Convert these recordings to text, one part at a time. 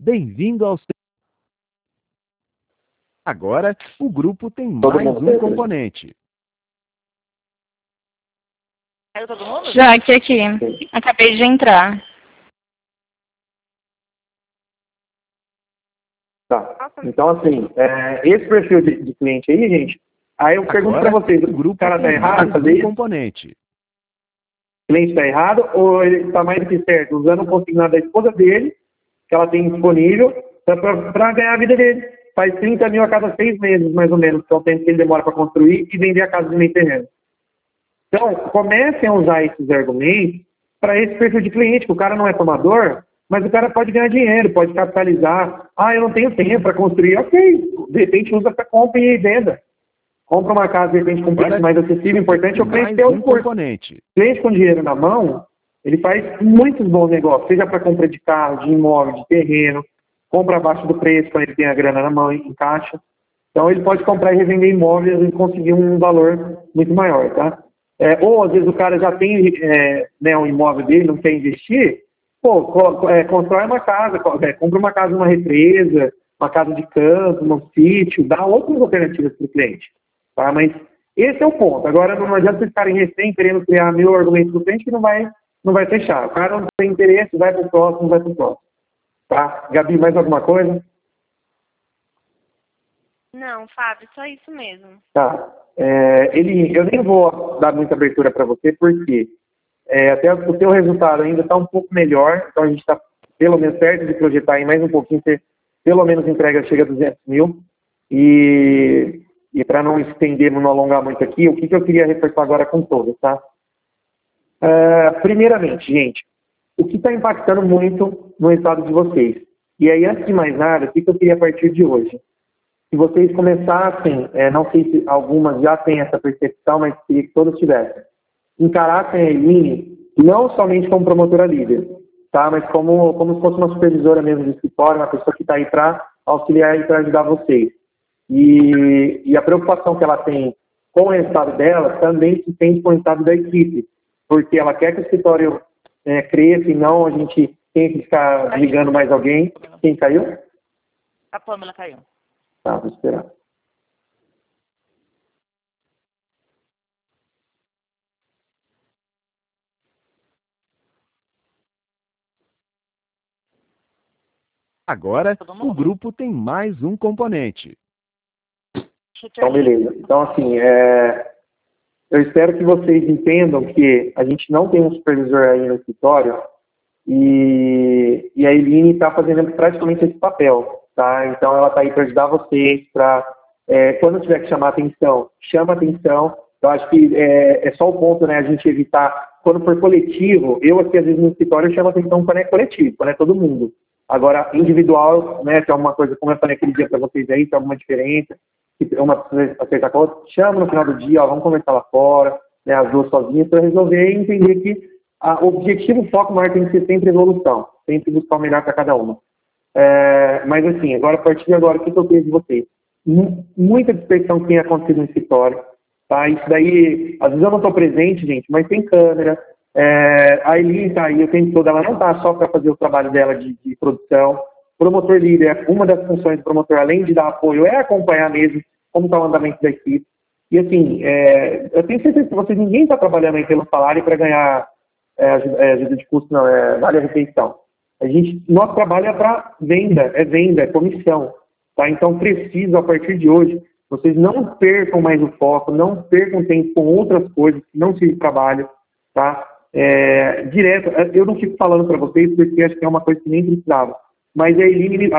Bem-vindo ao... Agora, o grupo tem mais um componente. Caiu todo mundo? Já aqui. Acabei de entrar. Tá. Então, assim, esse perfil de cliente aí, gente, aí eu pergunto para vocês, o cara tá errado em fazer isso? Componente. O cliente está errado ou ele está mais do que certo, usando o consignado da esposa dele, que ela tem disponível, para ganhar a vida dele. Faz 30 mil a cada 6 meses, mais ou menos, que é o tempo que ele demora para construir e vender a casa de meio terreno. Então, comecem a usar esses argumentos para esse perfil de cliente, que o cara não é tomador, mas o cara pode ganhar dinheiro, pode capitalizar. Ah, eu não tenho tempo para construir. Ok, de repente usa para compra e venda. Compra uma casa, de repente, com preço mais acessível. Importante é o cliente ter o esforço. Cliente com dinheiro na mão, ele faz muitos bons negócios, seja para compra de carro, de imóvel, de terreno, compra abaixo do preço, quando ele tem a grana na mão, em caixa. Então, ele pode comprar e revender imóveis e conseguir um valor muito maior, tá? Ou, às vezes, o cara já tem um imóvel dele, não quer investir, constrói uma casa, compra uma casa numa represa, uma casa de campo, um sítio, dá outras alternativas para o cliente, tá? Mas esse é o ponto. Agora, não adianta vocês ficarem refém querendo criar mil argumentos para o cliente que não vai fechar. O cara não tem interesse, vai para o próximo, Tá? Gabi, mais alguma coisa? Não, Fábio, só isso mesmo. Tá. Eu nem vou dar muita abertura para você, porque até o seu resultado ainda está um pouco melhor, então a gente está pelo menos perto de projetar em mais um pouquinho, ter pelo menos entrega chega a 200 mil. E para não estender, não alongar muito aqui, o que eu queria reforçar agora com todos, tá? Primeiramente, gente, o que está impactando muito no resultado de vocês? E aí, antes de mais nada, o que eu queria a partir de hoje? Se vocês começassem, não sei se algumas já têm essa percepção, mas queria que todos tivessem, encarassem a Eline não somente como promotora líder, tá? Mas como se fosse uma supervisora mesmo de escritório, uma pessoa que está aí para auxiliar e para ajudar vocês. E a preocupação que ela tem com o resultado dela também se tem com o resultado da equipe, porque ela quer que o escritório cresça e não a gente tenha que ficar ligando mais alguém. Quem caiu? A Pâmela caiu. Tá, vou esperar. Agora, o grupo tem mais um componente. Então, beleza. Então, assim, eu espero que vocês entendam que a gente não tem um supervisor aí no escritório e a Eline está fazendo praticamente esse papel, tá? Então, ela está aí para ajudar vocês, para, quando tiver que chamar atenção, chama atenção. Eu acho que é só o ponto, né, a gente evitar, quando for coletivo, eu aqui, às vezes, no escritório, eu chamo atenção quando é coletivo, quando é todo mundo. Agora, individual, né, se é alguma coisa, como eu falei aquele dia para vocês aí, se é alguma diferença, se uma precisa acertar com a outra, chama no final do dia, vamos conversar lá fora, né, as duas sozinhas, para resolver e entender que o objetivo, o foco maior tem que ser sempre evolução, sempre buscar o melhor para cada uma. Mas assim, agora, a partir de agora, o que eu queria de vocês? Muita dispersão que tem acontecido no escritório, tá? Isso daí, às vezes eu não estou presente, gente, mas tem câmera, a Eline está aí o tempo todo, ela não está só para fazer o trabalho dela de produção. Promotor líder, uma das funções do promotor, além de dar apoio, é acompanhar mesmo como está o andamento da equipe. E assim, eu tenho certeza que ninguém está trabalhando aí pelo salário para ganhar ajuda de custo, não, vale a refeição. Nosso trabalho é para venda, é comissão. Tá? Então, preciso, a partir de hoje, vocês não percam mais o foco, não percam tempo com outras coisas que não seja trabalho, tá? Direto, eu não fico falando para vocês porque acho que é uma coisa que nem precisava. Mas a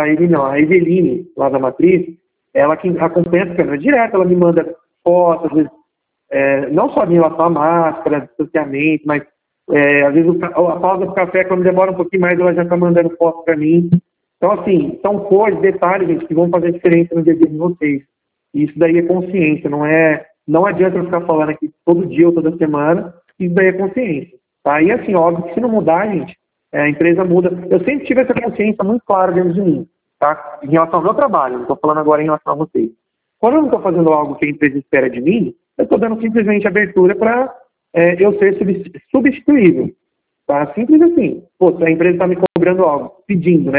Eveline, lá da Matriz, ela que acompanha a câmera direto, ela me manda fotos, às vezes, não só em relação à máscara, distanciamento, mas às vezes a pausa do café, quando demora um pouquinho mais, ela já está mandando fotos para mim. Então, assim, são coisas, detalhes, gente, que vão fazer diferença no dia a dia de vocês. E isso daí é consciência, não adianta eu ficar falando aqui todo dia ou toda semana, isso daí é consciência. Tá? E assim, óbvio que se não mudar, gente, a empresa muda. Eu sempre tive essa consciência muito clara dentro de mim, tá? Em relação ao meu trabalho, não estou falando agora em relação a vocês. Quando eu não estou fazendo algo que a empresa espera de mim, eu estou dando simplesmente abertura para eu ser substituível, tá? Simples assim. Pô, se a empresa está me cobrando algo, pedindo, né?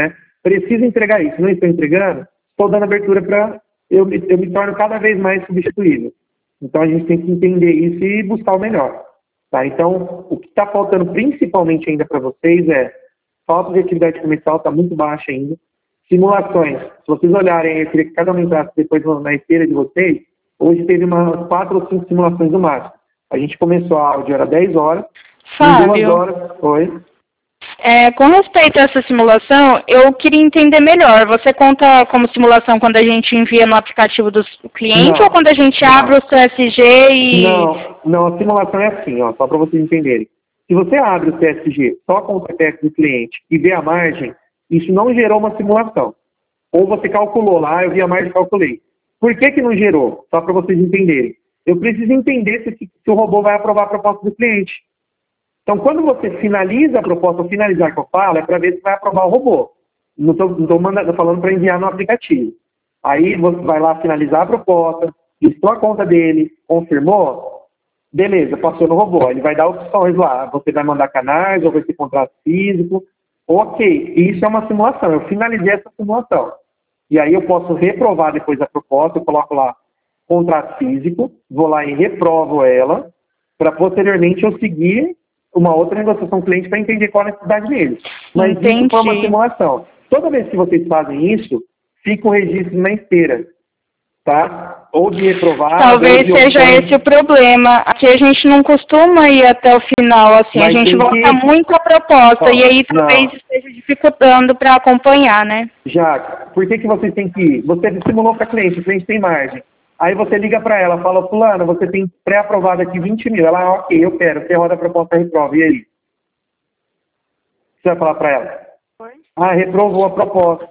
preciso entregar isso, não estou entregando, estou dando abertura para eu me torno cada vez mais substituível. Então a gente tem que entender isso e buscar o melhor. Tá? Então, o que está faltando principalmente ainda para vocês é falta de atividade comercial, está muito baixa ainda. Simulações, se vocês olharem, eu queria que cada um entrasse depois na esteira de vocês, hoje teve umas 4 ou 5 simulações no máximo. A gente começou a áudio, era 10 horas, em 2 horas, foi. Com respeito a essa simulação, eu queria entender melhor. Você conta como simulação quando a gente envia no aplicativo do cliente ou quando a gente abre o CSG e... Não, a simulação é assim, ó, só para vocês entenderem. Se você abre o CSG só com o CPF do cliente e vê a margem, isso não gerou uma simulação. Ou você calculou lá, eu vi a margem e calculei. Por que não gerou? Só para vocês entenderem. Eu preciso entender se o robô vai aprovar a proposta do cliente. Então, quando você finaliza a proposta, ou finalizar que eu falo, é para ver se vai aprovar o robô. Não estou falando para enviar no aplicativo. Aí você vai lá finalizar a proposta, listou a conta dele, confirmou, beleza, passou no robô. Ele vai dar opções lá. Você vai mandar canais, ou vai ter contrato físico. Ok, isso é uma simulação. Eu finalizei essa simulação. E aí eu posso reprovar depois a proposta, eu coloco lá contrato físico, vou lá e reprovo ela, para posteriormente eu seguir uma outra negociação com o cliente para entender qual a necessidade deles. Mas isso foi uma simulação. Toda vez que vocês fazem isso, fica o registro na esteira, tá? Ou de reprovar... Talvez seja esse o problema. Aqui a gente não costuma ir até o final, assim, a gente volta muito à proposta, e aí talvez esteja dificultando para acompanhar, né? Já, por que vocês têm que ir? Você simulou para cliente, o cliente tem margem. Aí você liga para ela, fala, fulana, você tem pré-aprovado aqui 20 mil. Ela, ok, eu quero, você roda a proposta, reprova. E aí? Você vai falar para ela? Oi? Reprovou a proposta.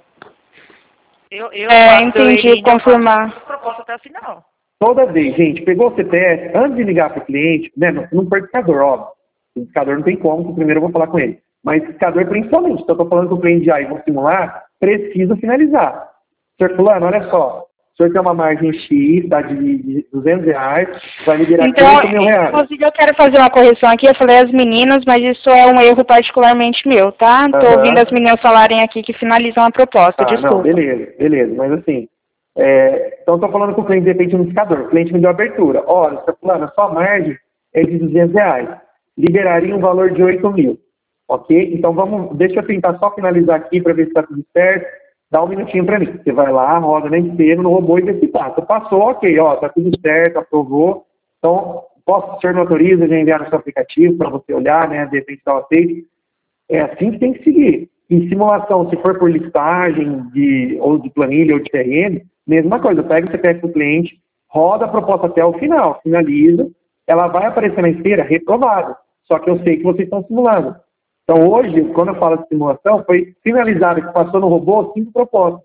Entendi, confirmar. A proposta até o final. Toda vez, gente, pegou o CPF, antes de ligar para o cliente, né, no certificador, óbvio. O certificador não tem como, que primeiro eu vou falar com ele. Mas o certificador principalmente, então eu estou falando com o cliente já e vou simular, preciso finalizar. Senhor fulano, olha só. O senhor tem uma margem X, tá, de R$200, vai liberar R$30 mil. Inclusive, eu quero fazer uma correção aqui. Eu falei as meninas, mas isso é um erro particularmente meu, tá? Estou ouvindo as meninas falarem aqui que finalizam a proposta, desculpa. Não, beleza. Mas assim, então estou falando com o cliente, de repente, no indicador. O cliente me deu abertura. Olha, senhor fulano, a sua margem é de R$200. Liberaria um valor de 8 mil. Ok? Então, deixa eu tentar só finalizar aqui para ver se está tudo certo. Dá um minutinho para mim. Você vai lá, roda na esteira, no robô e vê se passa. Passou, ok, ó, tá tudo certo, aprovou. Então, o senhor me autoriza de enviar no seu aplicativo para você olhar, né, de repente está aceito. É assim que tem que seguir. Em simulação, se for por listagem, ou de planilha, ou de CRM, mesma coisa. Pega o CPF do cliente, roda a proposta até o final, finaliza, ela vai aparecer na esteira reprovada. Só que eu sei que vocês estão simulando. Então, hoje, quando eu falo de simulação, foi finalizado, que passou no robô 5 propostas,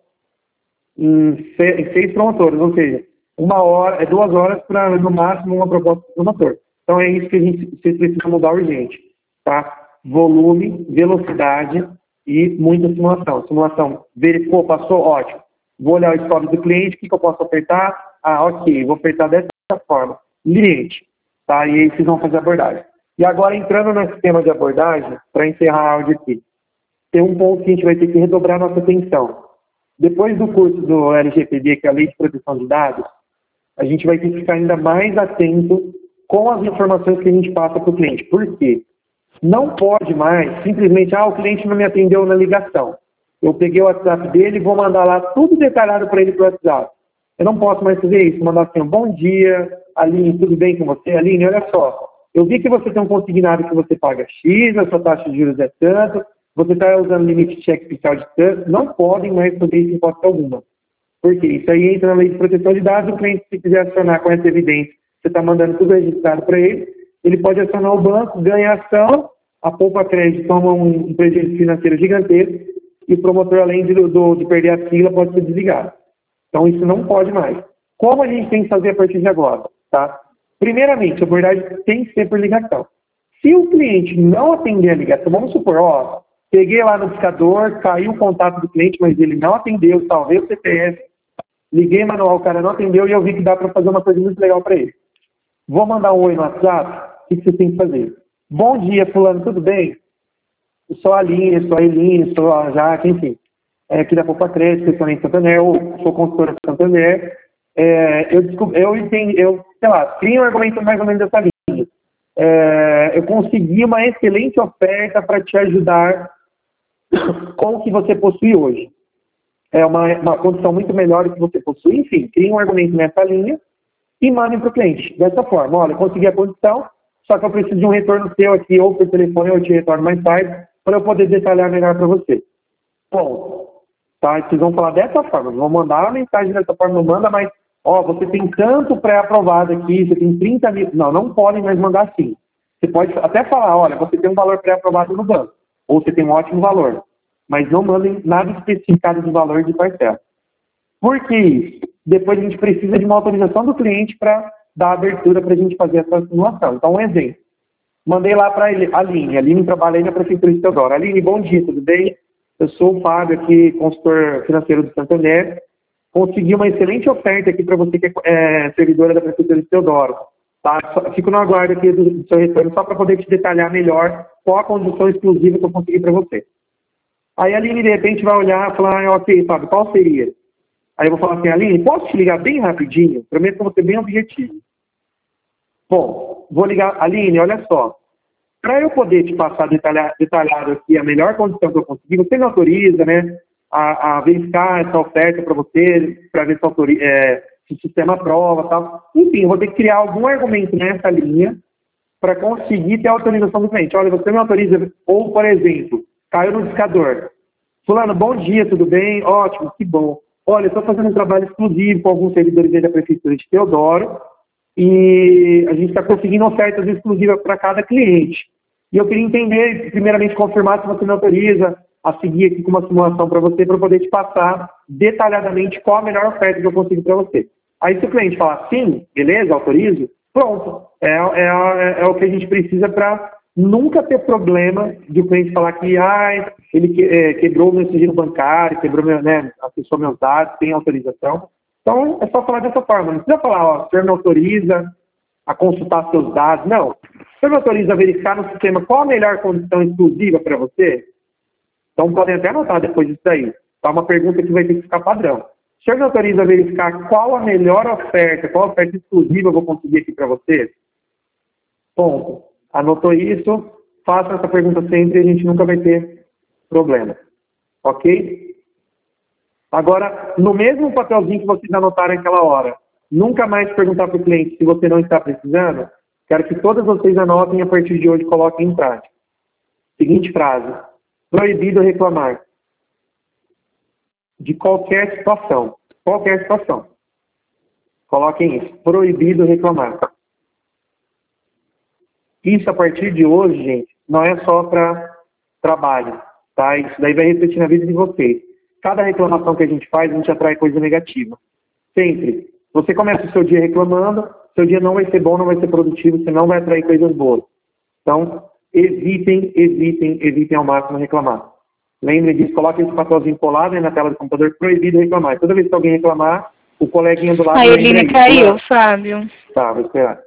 em 6 promotores, ou seja, 2 horas para, no máximo, uma proposta do promotor. Então, é isso que vocês precisam mudar urgente, tá? Volume, velocidade e muita simulação. Simulação, verificou, passou, ótimo. Vou olhar o histórico do cliente, o que eu posso apertar? Ok, vou apertar dessa forma. Cliente, tá? E aí vocês vão fazer a abordagem. E agora, entrando no sistema de abordagem, para encerrar a áudio aqui, tem um ponto que a gente vai ter que redobrar nossa atenção. Depois do curso do LGPD, que é a Lei de Proteção de Dados, a gente vai ter que ficar ainda mais atento com as informações que a gente passa para o cliente. Por quê? Não pode mais simplesmente, o cliente não me atendeu na ligação. Eu peguei o WhatsApp dele e vou mandar lá tudo detalhado para ele pelo WhatsApp. Eu não posso mais fazer isso, mandar assim, bom dia, Aline, tudo bem com você? Aline, olha só. Eu vi que você tem um consignado que você paga X, a sua taxa de juros é tanto, você está usando limite de cheque fiscal de tanto, não podem mais fazer isso em hipótese alguma. Por quê? Isso aí entra na lei de proteção de dados, o cliente, se quiser acionar com essa evidência, você está mandando tudo registrado para ele, ele pode acionar o banco, ganha ação, a Poupa Crédito toma um prejuízo financeiro gigantesco, e o promotor, além de perder a sigla, pode ser desligado. Então, isso não pode mais. Como a gente tem que fazer a partir de agora? Tá? Primeiramente, a abordagem tem que ser por ligação. Se o cliente não atender a ligação, vamos supor, peguei lá no discador, caiu o contato do cliente, mas ele não atendeu, salvei o CPF, liguei manual, o cara não atendeu e eu vi que dá para fazer uma coisa muito legal para ele. Vou mandar um oi no WhatsApp, o que você tem que fazer? Bom dia, fulano, tudo bem? Eu sou a Aline, sou a Eline, sou a Jaque, enfim. aqui da Poupa Crédito, especialmente Santander, eu sou consultora do Santander, crio um argumento mais ou menos dessa linha. Eu consegui uma excelente oferta para te ajudar com o que você possui hoje. É uma condição muito melhor do que você possui. Enfim, cria um argumento nessa linha e mande para o cliente. Dessa forma, olha, consegui a condição, só que eu preciso de um retorno seu aqui, ou por telefone, ou eu te retorno mais tarde, para eu poder detalhar melhor para você. Bom, tá? Vocês vão falar dessa forma, vão mandar a mensagem dessa forma, não manda mais, você tem tanto pré-aprovado aqui, você tem 30 mil. Não podem mais mandar assim. Você pode até falar, olha, você tem um valor pré-aprovado no banco, ou você tem um ótimo valor, mas não mandem nada especificado de valor de parcela. Por que isso? Depois a gente precisa de uma autorização do cliente para dar abertura para a gente fazer essa simulação. Então, um exemplo. Mandei lá para a Aline. A Aline trabalha aí na Prefeitura de Teodoro. Aline, bom dia, tudo bem? Eu sou o Fábio aqui, consultor financeiro do Santander. Consegui uma excelente oferta aqui para você que é servidora da Prefeitura de Teodoro. Tá? Fico no aguardo aqui do seu retorno só para poder te detalhar melhor qual a condição exclusiva que eu consegui para você. Aí a Aline, de repente, vai olhar e falar, ok, Fábio, qual seria? Aí eu vou falar assim, Aline, posso te ligar bem rapidinho? Prometo que eu vou ser bem objetivo. Bom, vou ligar. Aline, olha só. Para eu poder te passar detalhado aqui a melhor condição que eu consegui, você me autoriza, né, a verificar essa oferta para você, para ver se o sistema aprova e tal. Enfim, eu vou ter que criar algum argumento nessa linha para conseguir ter a autorização do cliente. Olha, você me autoriza, ou, por exemplo, caiu no discador. Fulano, bom dia, tudo bem? Ótimo, que bom. Olha, eu estou fazendo um trabalho exclusivo com alguns servidores da Prefeitura de Teodoro e a gente está conseguindo ofertas exclusivas para cada cliente. E eu queria entender, primeiramente, confirmar se você me autoriza a seguir aqui com uma simulação para você, para eu poder te passar detalhadamente qual a melhor oferta que eu consigo para você. Aí se o cliente falar sim, beleza, autorizo, pronto. É o que a gente precisa para nunca ter problema de o cliente falar que ele quebrou o meu sigilo bancário, quebrou acessou meus dados, tem autorização. Então, é só falar dessa forma. Não precisa falar, o senhor me autoriza a consultar seus dados. Não. O senhor me autoriza a verificar no sistema qual a melhor condição exclusiva para você? Então, podem até anotar depois disso aí. Tá uma pergunta que vai ter que ficar padrão. O senhor me autoriza a verificar qual a melhor oferta, qual oferta exclusiva eu vou conseguir aqui para você? Ponto. Anotou isso, faça essa pergunta sempre e a gente nunca vai ter problema. Ok? Agora, no mesmo papelzinho que vocês anotaram naquela hora, nunca mais perguntar para o cliente se você não está precisando, quero que todas vocês anotem e a partir de hoje coloquem em prática. Seguinte frase: proibido reclamar. De qualquer situação. Qualquer situação. Coloquem isso. Proibido reclamar. Isso, a partir de hoje, gente, não é só para trabalho, tá? Isso daí vai refletir na vida de vocês. Cada reclamação que a gente faz, a gente atrai coisa negativa. Sempre. Você começa o seu dia reclamando, seu dia não vai ser bom, não vai ser produtivo, você não vai atrair coisas boas. Então, evitem ao máximo reclamar. Lembre disso, coloque esse papelzinho colado aí na tela do computador, proibido reclamar. Toda vez que alguém reclamar, o coleguinha do lado... A Eline caiu, Fábio. Tá, vou esperar.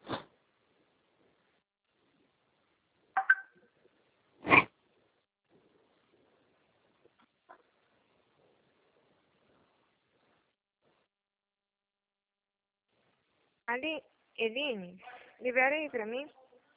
Ali, Eline, libera aí pra mim.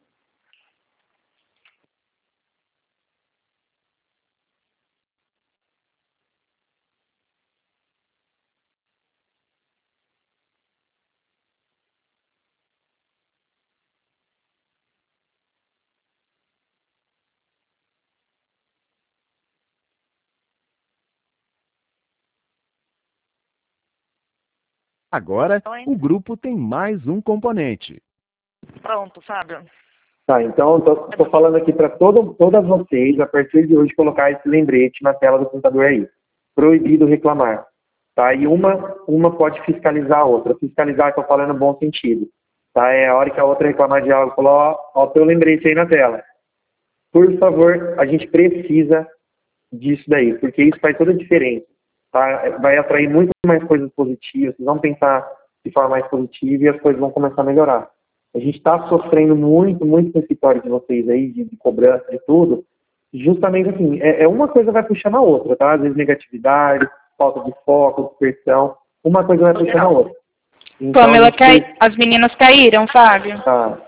Agora, o grupo tem mais um componente. Pronto, Fábio. Tá, então estou falando aqui para todas vocês, a partir de hoje, colocar esse lembrete na tela do computador aí. Proibido reclamar. Tá? E uma pode fiscalizar a outra. Fiscalizar, estou falando no bom sentido. Tá? É a hora que a outra reclamar de algo, falou, ó, o teu lembrete aí na tela. Por favor, a gente precisa disso daí, porque isso faz toda a diferença. Tá? Vai atrair muito mais coisas positivas, vocês vão pensar de forma mais positiva e as coisas vão começar a melhorar. A gente está sofrendo muito no escritório de vocês aí, de cobrança, de tudo, justamente assim, uma coisa vai puxando a outra, tá? Às vezes negatividade, falta de foco, dispersão, uma coisa vai puxando a outra. Então, Pamela, as meninas caíram, Fábio? Tá.